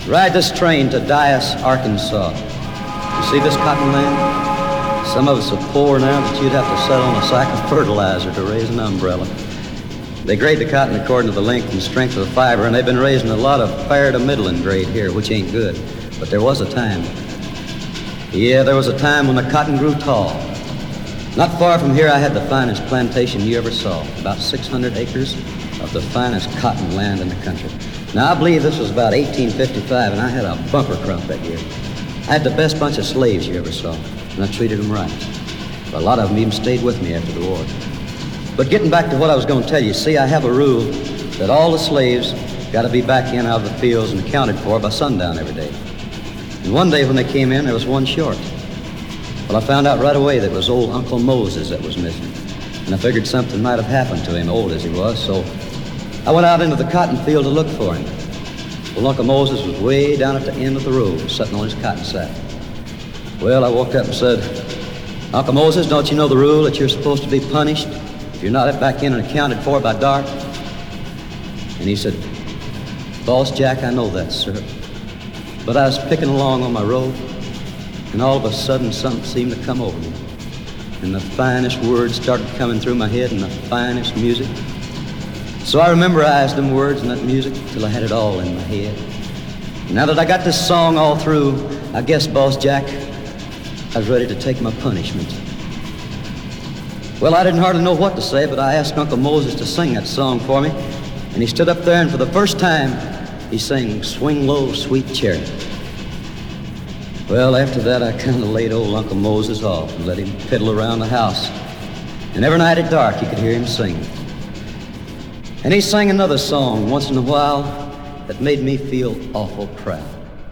Ride this train to Dyess, Arkansas. You see this cotton land? Some of us are poor now that you'd have to set on a sack of fertilizer to raise an umbrella. They grade the cotton according to the length and strength of the fiber, and they've been raising a lot of fair to middling grade here, which ain't good. But there was a time. Yeah, there was a time when the cotton grew tall. Not far from here, I had the finest plantation you ever saw. About 600 acres of the finest cotton land in the country. Now, I believe this was about 1855, and I had a bumper crop that year. I had the best bunch of slaves you ever saw, and I treated them right. A lot of them even stayed with me after the war. But getting back to what I was going to tell you, see, I have a rule that all the slaves got to be back in out of the fields and accounted for by sundown every day. And one day when they came in, there was one short. Well, I found out right away that it was old Uncle Moses that was missing. And I figured something might have happened to him, old as he was, so I went out into the cotton field to look for him. Well, Uncle Moses was way down at the end of the road, sitting on his cotton sack. Well, I walked up and said, Uncle Moses, don't you know the rule that you're supposed to be punished if you're not back in and accounted for by dark? And he said, Boss Jack, I know that, sir. But I was picking along on my road, and all of a sudden something seemed to come over me. And the finest words started coming through my head and the finest music. So I memorized them words and that music till I had it all in my head. Now that I got this song all through, I guess, Boss Jack, I was ready to take my punishment. Well, I didn't hardly know what to say, but I asked Uncle Moses to sing that song for me. And he stood up there, and for the first time, he sang Swing Low, Sweet Chariot. Well, after that, I kind of laid old Uncle Moses off and let him fiddle around the house. And every night at dark, you could hear him sing. And he sang another song once in a while that made me feel awful proud.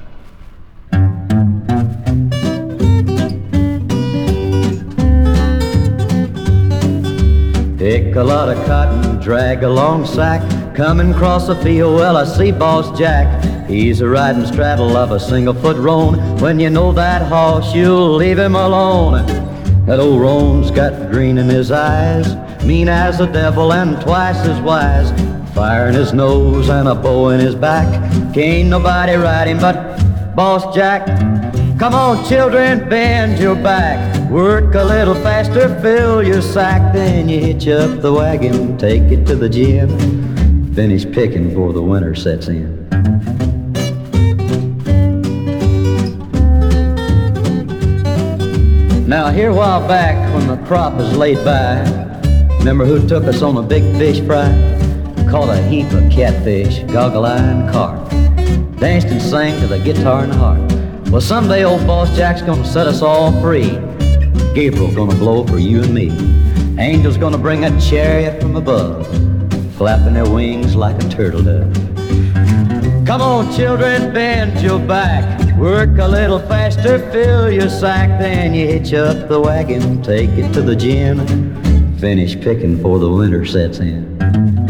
Pick a lot of cotton, drag a long sack, coming across the field, well, I see Boss Jack. He's a riding straddle of a single-foot roan. When you know that horse, you'll leave him alone. That old roan's got green in his eyes, mean as the devil and twice as wise. Fire in his nose and a bow in his back. Can't nobody ride him but Boss Jack. Come on, children, bend your back. Work a little faster, fill your sack. Then you hitch up the wagon, take it to the gym. Finish picking before the winter sets in. Now, here a while back when the crop was laid by, remember who took us on a big fish fry? Caught a heap of catfish, goggle eye and carp. Danced and sang to the guitar and the harp. Well, someday old Boss Jack's gonna set us all free. Gabriel's gonna blow for you and me. Angel's gonna bring a chariot from above, flapping their wings like a turtle dove. Come on, children, bend your back. Work a little faster, fill your sack. Then you hitch up the wagon, take it to the gym. Finish picking before the winter sets in.